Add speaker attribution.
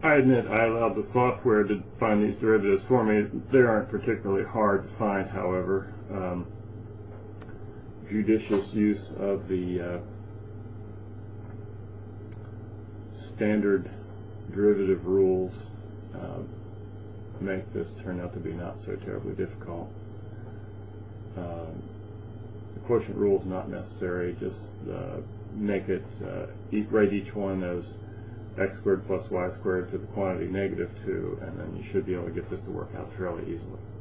Speaker 1: I admit I allowed the software to find these derivatives for me. They aren't particularly hard to find, however. Judicious use of the standard derivative rules make this turn out to be not so terribly difficult. The quotient rule is not necessary. Just make it write each one as x squared plus y squared to the quantity -2, and then you should be able to get this to work out fairly easily.